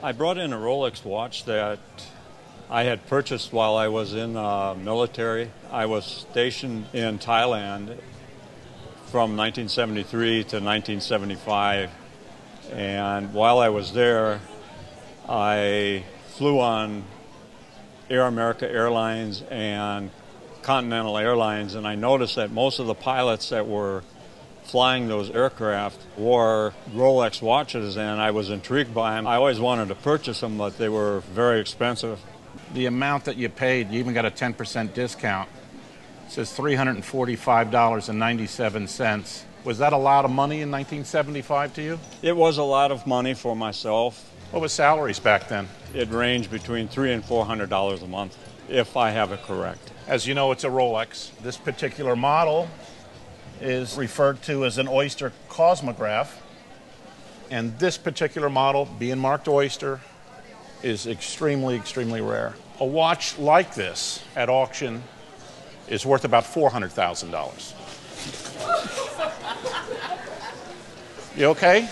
I brought in a Rolex watch that I had purchased while I was in the military. I was stationed in Thailand from 1973 to 1975. And while I was there, I flew on Air America Airlines and Continental Airlines, and I noticed that most of the pilots that were flying those aircraft wore Rolex watches, and I was intrigued by them. I always wanted to purchase them, but they were very expensive. The amount that you paid, you even got a 10% discount. It says $345.97. Was that a lot of money in 1975 to you? It was a lot of money for myself. What was salaries back then? It ranged between $300 and $400 a month, if I have it correct. As you know, it's a Rolex. This particular model is referred to as an Oyster Cosmograph. And this particular model, being marked Oyster, is extremely, extremely rare. A watch like this at auction is worth about $400,000. You okay?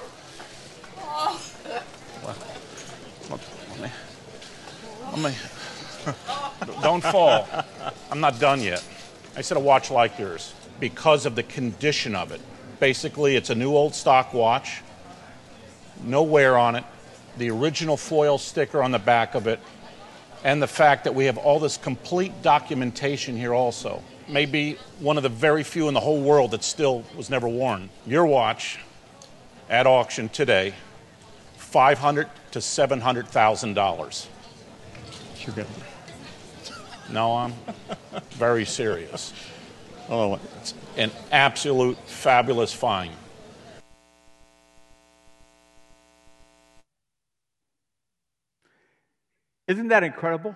Let me don't fall. I'm not done yet. I said a watch like yours because of the condition of it. Basically, it's a new old stock watch, no wear on it, the original foil sticker on the back of it, and the fact that we have all this complete documentation here also. Maybe one of the very few in the whole world that still was never worn. Your watch at auction today, $500,000 to $700,000. You're good. No, I'm very serious. Oh, It's an absolute fabulous find. Isn't that incredible?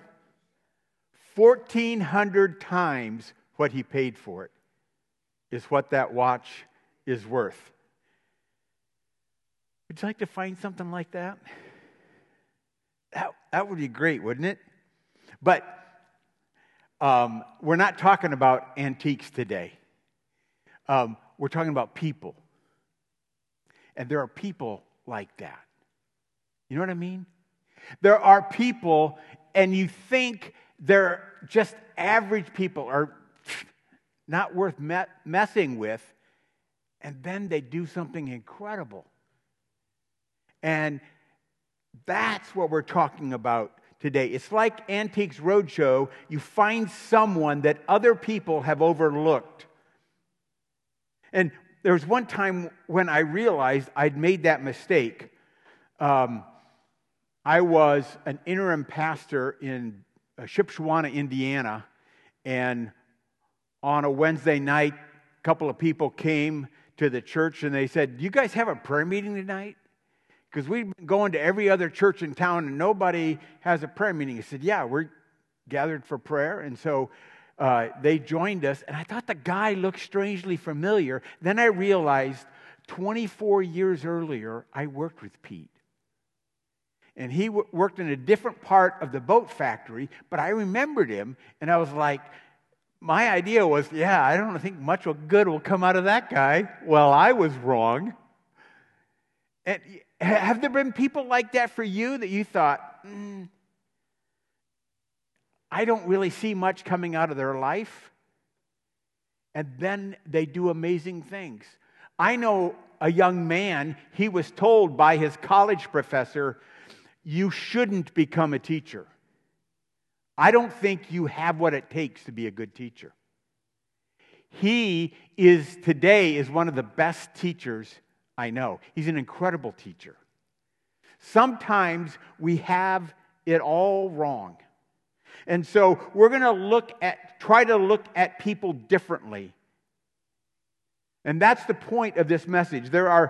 1,400 times what he paid for it is what that watch is worth. Would you like to find something like that? That would be great, wouldn't it? But we're not talking about antiques today. We're talking about people. And there are people like that. You know what I mean? There are people, and you think they're just average people, or not worth messing with, and then they do something incredible. And that's what we're talking about today. It's like Antiques Roadshow. You find someone that other people have overlooked. And there was one time when I realized I'd made that mistake. I was an interim pastor in Shipshewana, Indiana, and on a Wednesday night, a couple of people came to the church and they said, "Do you guys have a prayer meeting tonight? Because we've been going to every other church in town and nobody has a prayer meeting." I said, "Yeah, we're gathered for prayer." And so they joined us, and I thought the guy looked strangely familiar. Then I realized 24 years earlier, I worked with Pete. And he worked in a different part of the boat factory, but I remembered him, and I was like, my idea was, yeah, I don't think much good will come out of that guy. Well, I was wrong. And have there been people like that for you that you thought, I don't really see much coming out of their life? And then they do amazing things. I know a young man, he was told by his college professor, "You shouldn't become a teacher. I don't think you have what it takes to be a good teacher." He is today one of the best teachers I know. He's an incredible teacher. Sometimes we have it all wrong. And so we're going to try to look at people differently. And that's the point of this message.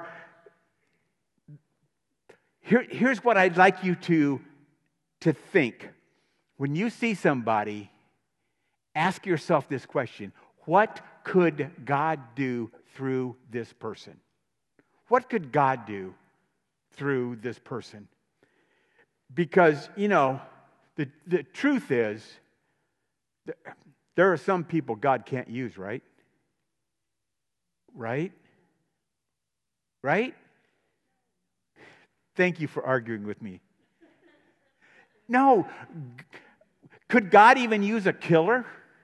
Here's what I'd like you to think. When you see somebody, ask yourself this question: what could God do through this person? What could God do through this person? Because, the truth is, there are some people God can't use, right? Right? Right? Thank you for arguing with me. No. Could God even use a killer?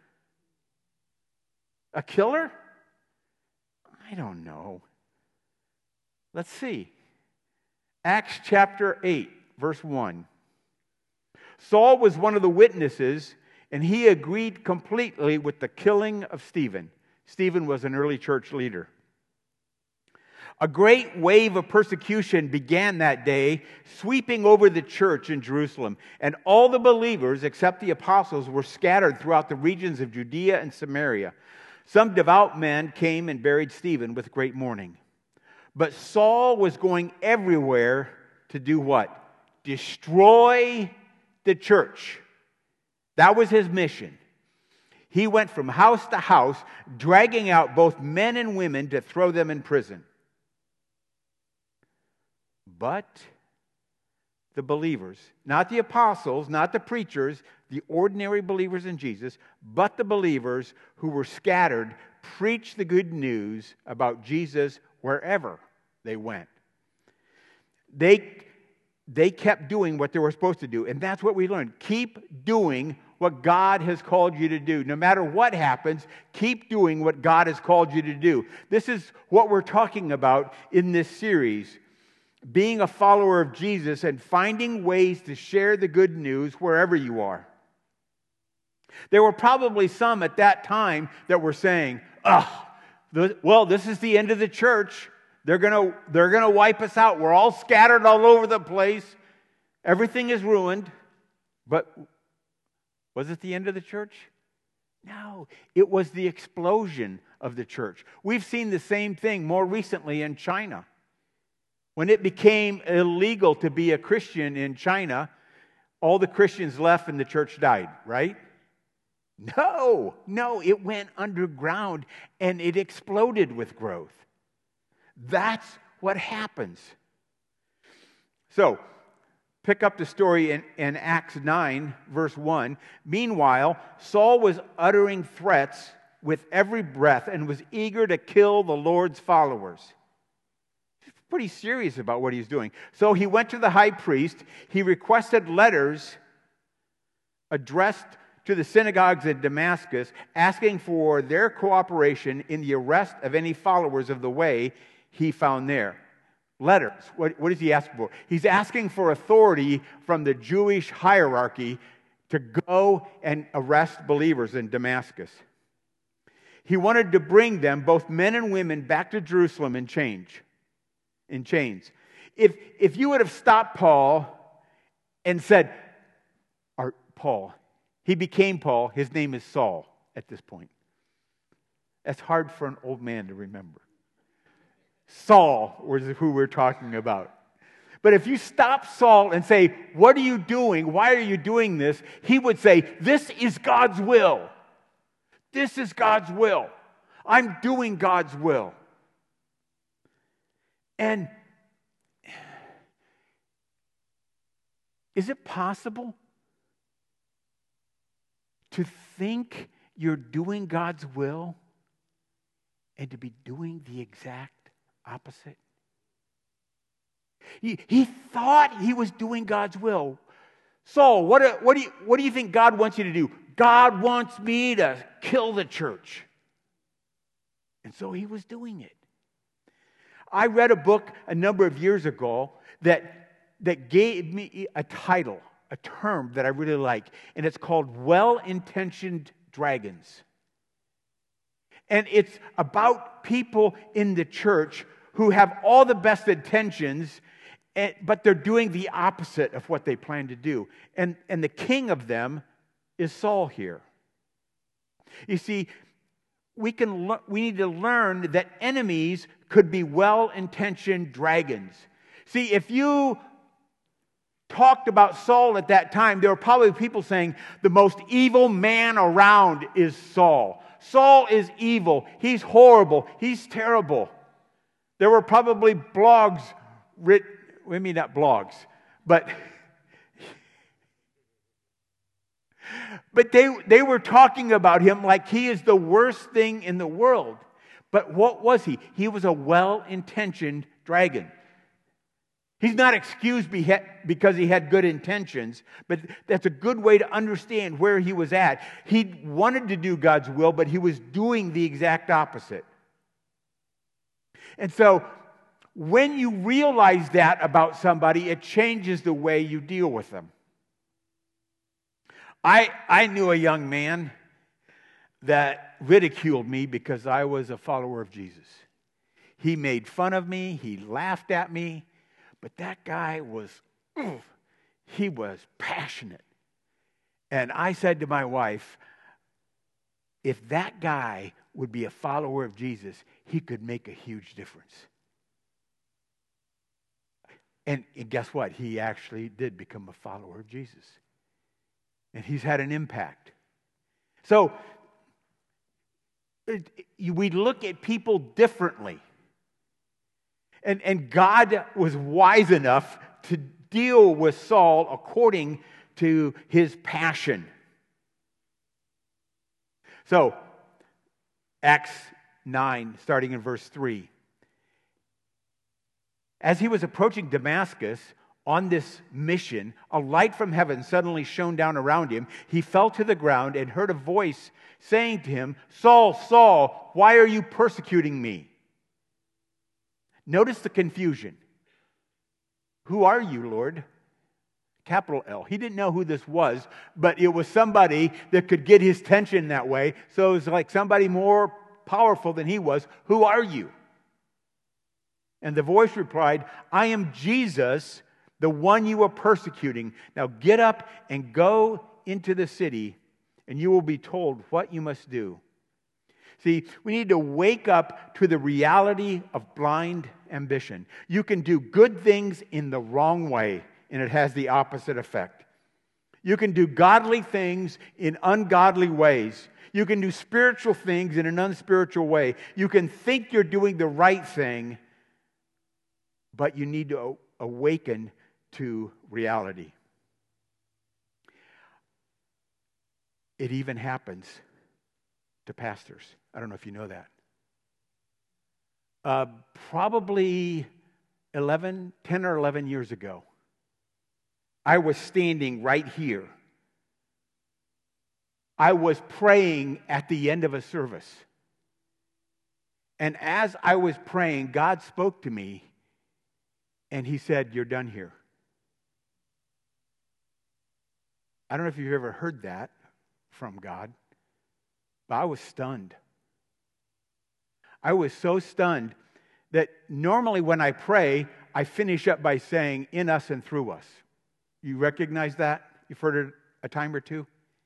A killer? I don't know. Let's see. Acts chapter 8, verse 1. Saul was one of the witnesses, and he agreed completely with the killing of Stephen. Stephen was an early church leader. A great wave of persecution began that day, sweeping over the church in Jerusalem. And all the believers, except the apostles, were scattered throughout the regions of Judea and Samaria. Some devout men came and buried Stephen with great mourning. But Saul was going everywhere to do what? Destroy the church. That was his mission. He went from house to house, dragging out both men and women to throw them in prison. But the believers, not the apostles, not the preachers, the ordinary believers in Jesus, but the believers who were scattered, preached the good news about Jesus wherever they went. They kept doing what they were supposed to do, and that's what we learned. Keep doing what God has called you to do. No matter what happens, keep doing what God has called you to do. This is what we're talking about in this series. Being a follower of Jesus and finding ways to share the good news wherever you are. There were probably some at that time that were saying, well, this is the end of the church. They're gonna wipe us out. We're all scattered all over the place. Everything is ruined. But was it the end of the church? No, it was the explosion of the church. We've seen the same thing more recently in China. When it became illegal to be a Christian in China, all the Christians left and the church died, right? No, it went underground and it exploded with growth. That's what happens. So, pick up the story in Acts 9, verse 1. Meanwhile, Saul was uttering threats with every breath and was eager to kill the Lord's followers. He's pretty serious about what he's doing. So he went to the high priest. He requested letters addressed to the synagogues in Damascus, asking for their cooperation in the arrest of any followers of the way he found there. Letters. What is he asking for? He's asking for authority from the Jewish hierarchy to go and arrest believers in Damascus. He wanted to bring them, both men and women, back to Jerusalem in chains. If you would have stopped Paul and said, Paul, he became Paul, his name is Saul at this point. That's hard for an old man to remember. Saul was who we're talking about. But if you stop Saul and say, what are you doing? Why are you doing this? He would say, this is God's will. This is God's will. I'm doing God's will. And is it possible to think you're doing God's will and to be doing the exact opposite? He thought he was doing God's will. Saul, what do you think God wants you to do? God wants me to kill the church. And so he was doing it. I read a book a number of years ago that gave me a title, a term that I really like, and it's called Well-Intentioned Dragons. And it's about people in the church who have all the best intentions, but they're doing the opposite of what they plan to do. And the king of them is Saul here. You see, we need to learn that enemies could be well-intentioned dragons. See, if you talked about Saul at that time, there were probably people saying the most evil man around is Saul. Saul is evil. He's horrible. He's terrible. There were probably blogs written, not blogs, but they were talking about him like he is the worst thing in the world. But what was he? He was a well-intentioned dragon. He's not excused because he had good intentions, but that's a good way to understand where he was at. He wanted to do God's will, but he was doing the exact opposite. And so, when you realize that about somebody, it changes the way you deal with them. I knew a young man that ridiculed me because I was a follower of Jesus. He made fun of me, he laughed at me, but that guy was passionate. And I said to my wife, if that guy would be a follower of Jesus, he could make a huge difference. And guess what? He actually did become a follower of Jesus. And he's had an impact. So, we look at people differently. And God was wise enough to deal with Saul according to his passion. So, Acts 9, starting in verse 3. As he was approaching Damascus on this mission, a light from heaven suddenly shone down around him. He fell to the ground and heard a voice saying to him, "Saul, Saul, why are you persecuting me?" Notice the confusion. "Who are you, Lord?" Capital L. He didn't know who this was, but it was somebody that could get his attention that way. So it was like somebody more powerful than he was. "Who are you?" And the voice replied, "I am Jesus, the one you are persecuting. Now get up and go into the city, and you will be told what you must do." See, we need to wake up to the reality of blind ambition. You can do good things in the wrong way, and it has the opposite effect. You can do godly things in ungodly ways. You can do spiritual things in an unspiritual way. You can think you're doing the right thing, but you need to awaken to reality. It even happens to pastors. I don't know if you know that. Probably 10 or 11 years ago, I was standing right here. I was praying at the end of a service. And as I was praying, God spoke to me, and He said, "You're done here." I don't know if you've ever heard that from God, but I was stunned. I was so stunned that normally when I pray, I finish up by saying, "In us and through us." You recognize that? You've heard it a time or two?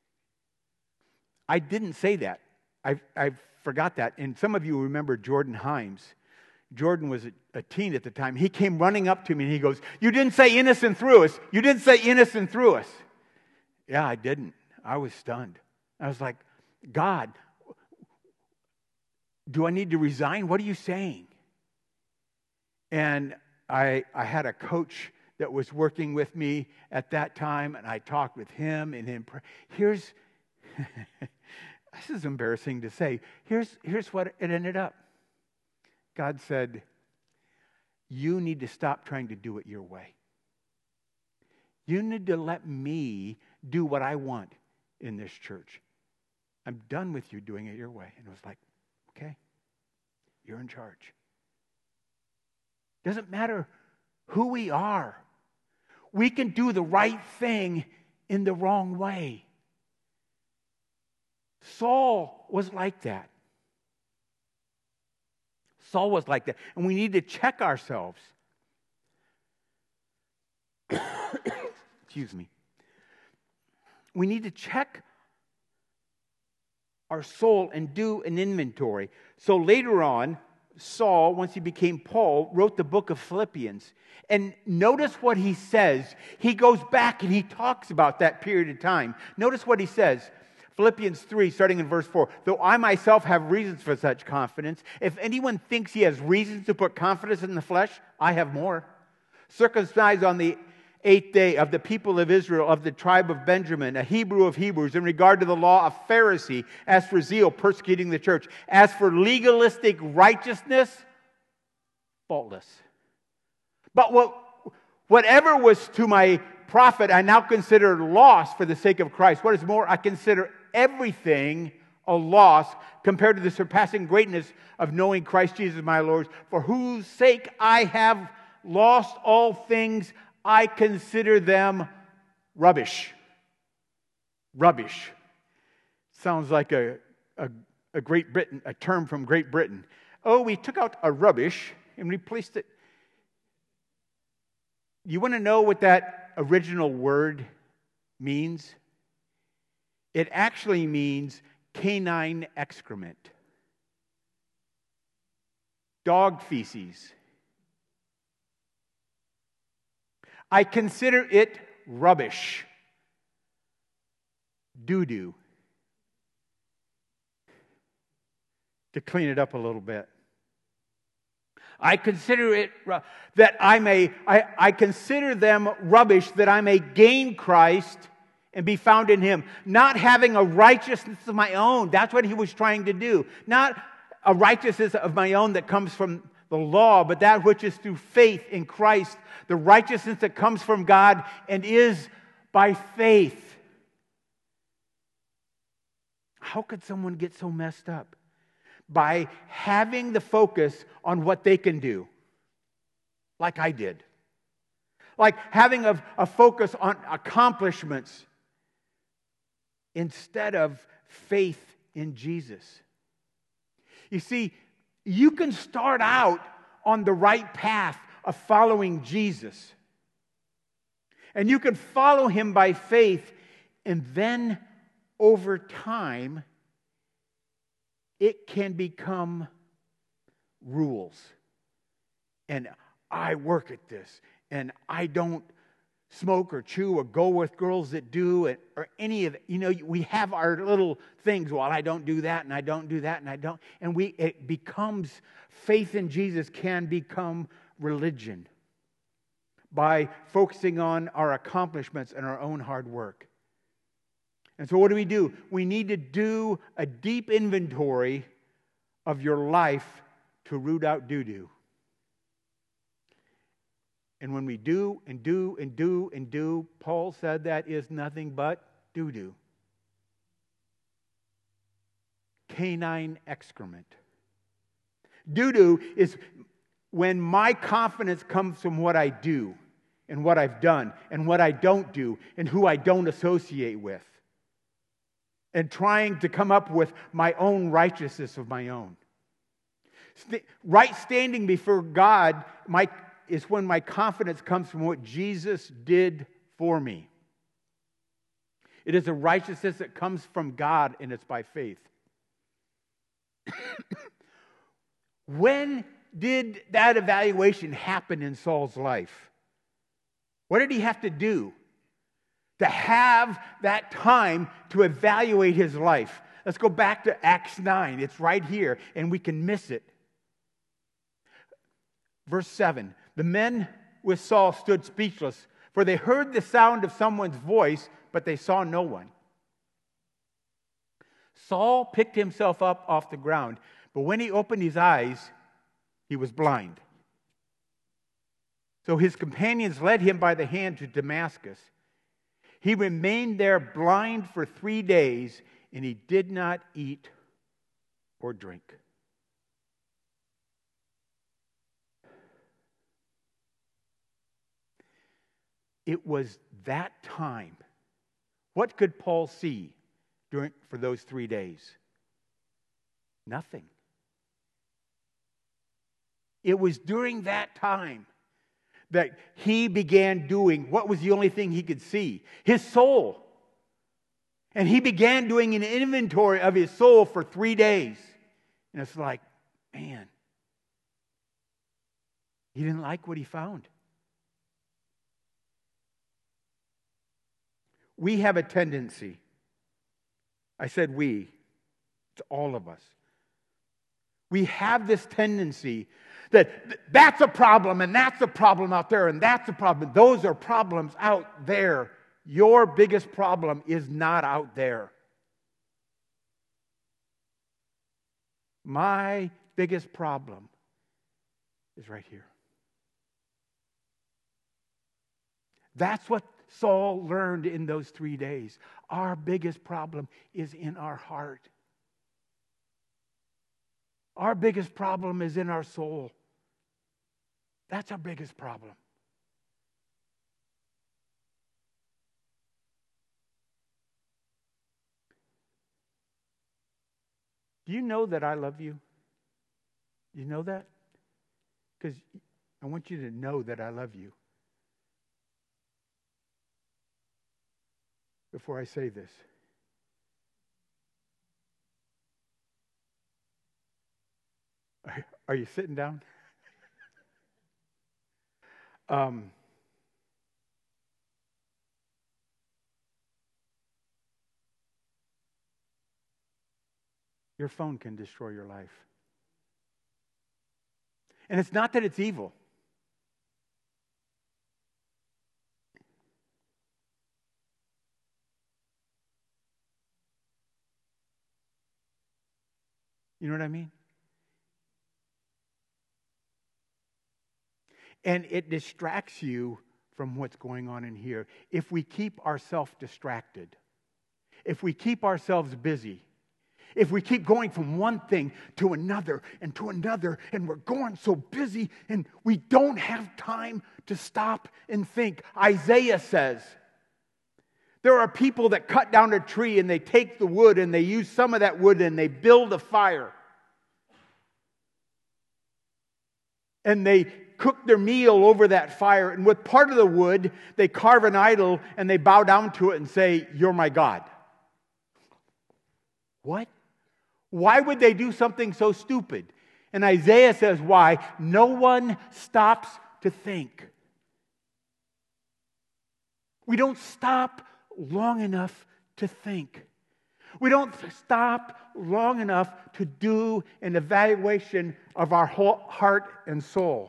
I didn't say that. I forgot that. And some of you remember Jordan Himes. Jordan was a teen at the time. He came running up to me and he goes, "You didn't say in us and through us. You didn't say in us and through us." Yeah, I didn't. I was stunned. I was like, "God, do I need to resign? What are you saying?" And I had a coach that was working with me at that time, and I talked with him and him. Here's, this is embarrassing to say. Here's what it ended up. God said, "You need to stop trying to do it your way. You need to let me do what I want in this church. I'm done with you doing it your way." And it was like, okay, you're in charge. Doesn't matter who we are. We can do the right thing in the wrong way. Saul was like that. Saul was like that. And we need to check ourselves. Excuse me. We need to check our soul and do an inventory. So later on, Saul, once he became Paul, wrote the book of Philippians. And notice what he says. He goes back and he talks about that period of time. Notice what he says. Philippians 3, starting in verse 4. "Though I myself have reasons for such confidence, if anyone thinks he has reasons to put confidence in the flesh, I have more. Circumcised on the 8th day, of the people of Israel, of the tribe of Benjamin, a Hebrew of Hebrews, in regard to the law, a Pharisee, as for zeal, persecuting the church, as for legalistic righteousness, faultless." But Whatever was to my profit, I now consider loss for the sake of Christ. What is more, I consider everything a loss compared to the surpassing greatness of knowing Christ Jesus my Lord, for whose sake I have lost all things. I consider them rubbish. Rubbish. Sounds like a Great Britain, a term from Great Britain. Oh, we took out a rubbish and replaced it. You want to know what that original word means? It actually means canine excrement. Dog feces. I consider it rubbish. Doo-doo. To clean it up a little bit. I consider it that I consider them rubbish that I may gain Christ and be found in Him. Not having a righteousness of my own. That's what he was trying to do. Not a righteousness of my own that comes from the law, but that which is through faith in Christ. The righteousness that comes from God and is by faith. How could someone get so messed up? By having the focus on what they can do, like I did. Like having a focus on accomplishments instead of faith in Jesus. You see, you can start out on the right path of following Jesus. And you can follow Him by faith, and then over time, it can become rules. And I work at this, and I don't smoke or chew or go with girls that do it, or any of it. You know, we have our little things. Well, I don't do that, and I don't do that, and I don't. And it becomes, faith in Jesus can become religion by focusing on our accomplishments and our own hard work. And so what do? We need to do a deep inventory of your life to root out doo-doo. And when we do and do and do and do, Paul said that is nothing but doo-doo. Canine excrement. Doo-doo is when my confidence comes from what I do and what I've done and what I don't do and who I don't associate with. And trying to come up with my own righteousness of my own. Right standing before God is when my confidence comes from what Jesus did for me. It is a righteousness that comes from God, and it's by faith. When did that evaluation happen in Saul's life? What did he have to do to have that time to evaluate his life? Let's go back to Acts 9. It's right here, and we can miss it. Verse 7. The men with Saul stood speechless, for they heard the sound of someone's voice, but they saw no one. Saul picked himself up off the ground, but when he opened his eyes, he was blind. So his companions led him by the hand to Damascus. He remained there blind for 3 days, and he did not eat or drink. It was that time. What could Paul see for those 3 days? Nothing. It was during that time that he began doing what was the only thing he could see? His soul. And he began doing an inventory of his soul for 3 days. And it's like, man, he didn't like what he found. We have a tendency, I said we, it's all of us. We have this tendency that that's a problem and that's a problem out there and that's a problem. Those are problems out there. Your biggest problem is not out there. My biggest problem is right here. That's what Saul learned in those 3 days. Our biggest problem is in our heart. Our biggest problem is in our soul. That's our biggest problem. Do you know that I love you? You know that? Because I want you to know that I love you. Before I say this, are you sitting down? Your phone can destroy your life. And it's not that it's evil. You know what I mean? And it distracts you from what's going on in here. If we keep ourselves distracted, if we keep ourselves busy, if we keep going from one thing to another, and we're going so busy and we don't have time to stop and think. Isaiah says, there are people that cut down a tree and they take the wood and they use some of that wood and they build a fire. And they cook their meal over that fire. And with part of the wood, they carve an idol and they bow down to it and say, "You're my God." What? Why would they do something so stupid? And Isaiah says why. No one stops to think. We don't stop long enough to think. We don't stop long enough to do an evaluation of our whole heart and soul.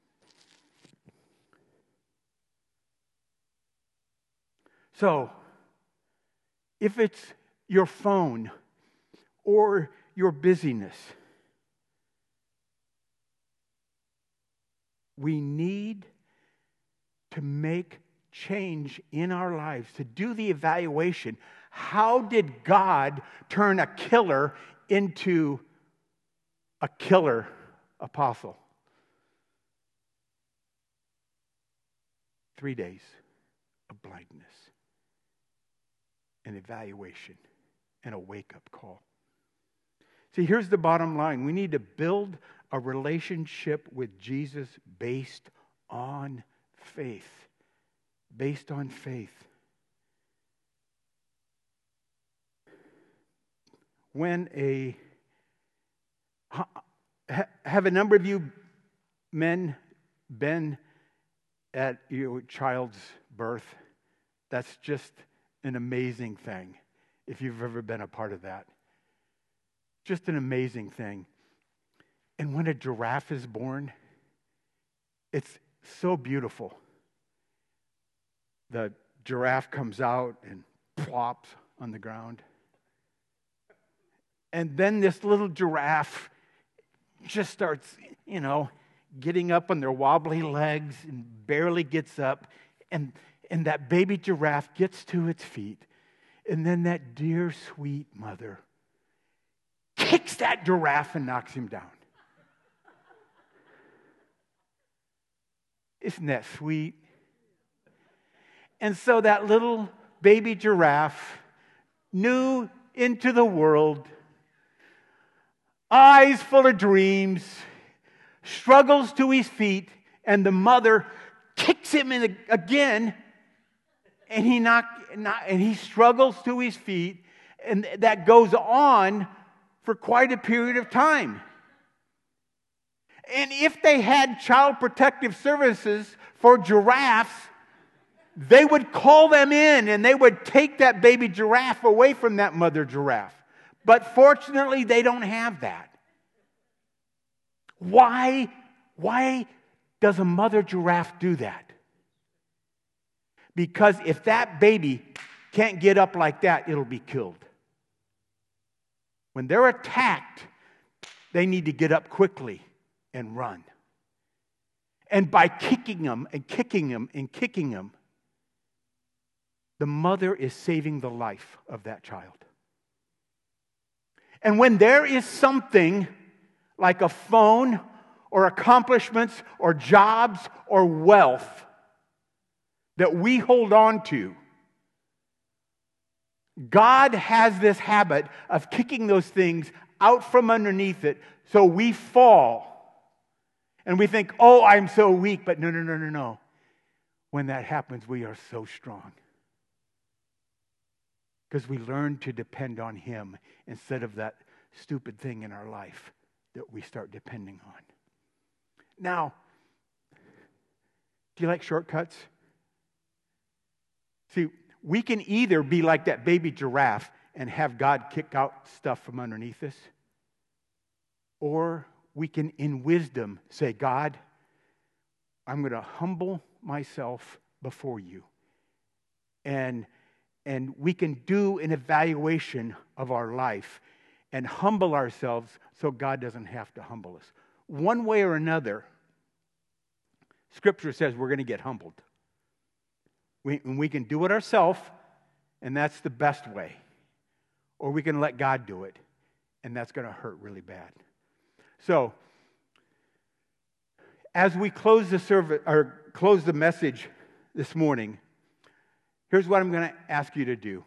So, if it's your phone or your busyness, we need to make change in our lives, to do the evaluation. How did God turn a killer into a killer apostle? 3 days of blindness, an evaluation, and a wake-up call. See, here's the bottom line. We need to build a relationship with Jesus based on faith. Based on faith. Have a number of you men been at your child's birth? That's just an amazing thing, if you've ever been a part of that. Just an amazing thing. And when a giraffe is born, it's so beautiful. The giraffe comes out and plops on the ground. And then this little giraffe just starts, getting up on their wobbly legs and barely gets up. And that baby giraffe gets to its feet. And then that dear, sweet mother kicks that giraffe and knocks him down. Isn't that sweet? And so that little baby giraffe, new into the world, eyes full of dreams, struggles to his feet, and the mother kicks him in again, and he struggles to his feet, and that goes on for quite a period of time. And if they had child protective services for giraffes, they would call them in and they would take that baby giraffe away from that mother giraffe. But fortunately, they don't have that. Why does a mother giraffe do that? Because if that baby can't get up like that, it'll be killed. When they're attacked, they need to get up quickly and run. And by kicking them and kicking them and kicking them, the mother is saving the life of that child. And when there is something like a phone or accomplishments or jobs or wealth that we hold on to, God has this habit of kicking those things out from underneath it so we fall. And we think, oh, I'm so weak. But no. When that happens, we are so strong. Because we learn to depend on Him instead of that stupid thing in our life that we start depending on. Now, do you like shortcuts? See, we can either be like that baby giraffe and have God kick out stuff from underneath us, or we can, in wisdom, say, God, I'm going to humble myself before you. And we can do an evaluation of our life and humble ourselves so God doesn't have to humble us. One way or another, Scripture says we're going to get humbled. We can do it ourselves, and that's the best way. Or we can let God do it, and that's going to hurt really bad. So, as we close the service or close the message this morning, here's what I'm going to ask you to do.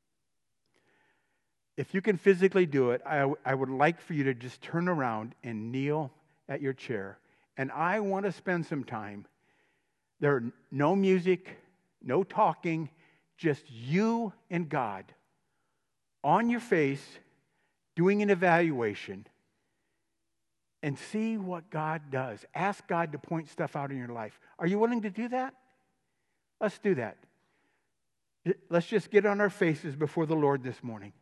If you can physically do it, I would like for you to just turn around and kneel at your chair. And I want to spend some time. There are no music, no talking, just you and God on your face doing an evaluation and see what God does. Ask God to point stuff out in your life. Are you willing to do that? Let's do that. Let's just get on our faces before the Lord this morning.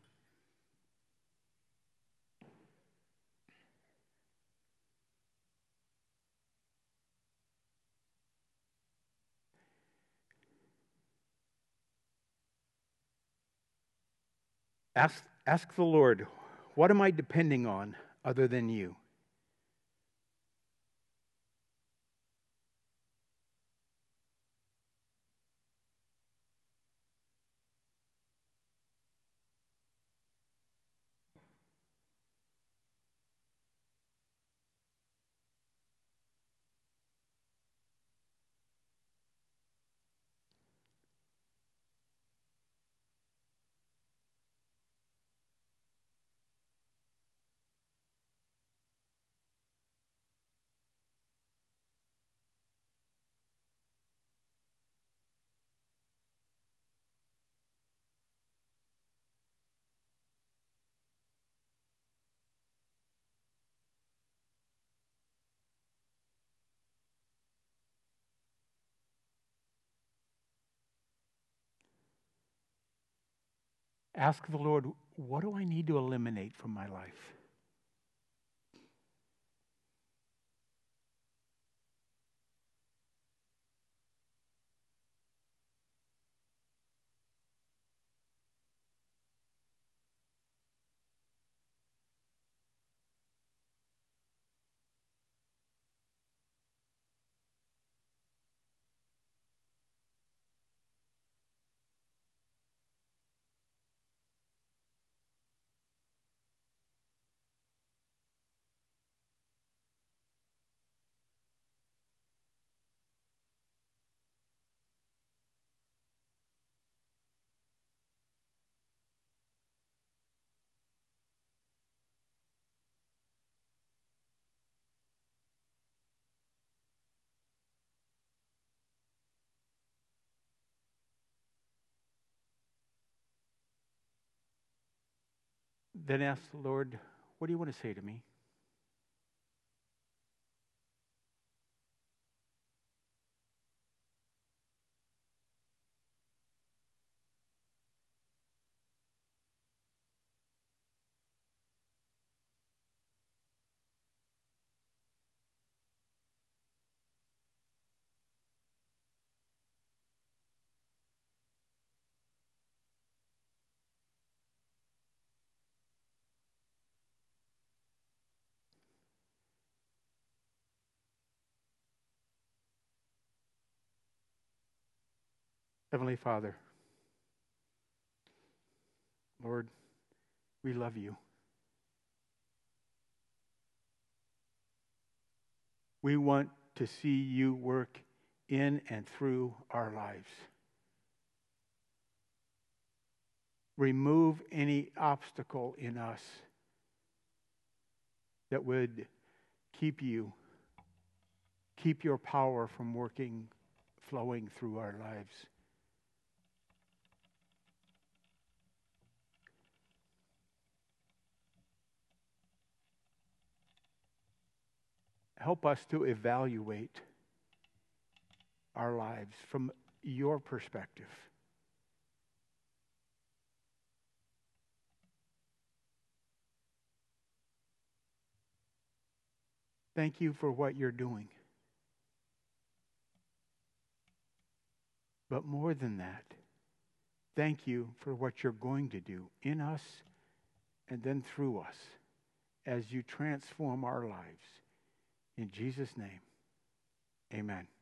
Ask the Lord, what am I depending on other than you? Ask the Lord, what do I need to eliminate from my life? Then ask the Lord, what do you want to say to me? Heavenly Father, Lord, we love you. We want to see you work in and through our lives. Remove any obstacle in us that would keep your power from flowing through our lives. Help us to evaluate our lives from your perspective. Thank you for what you're doing. But more than that, thank you for what you're going to do in us and then through us as you transform our lives. In Jesus' name, amen.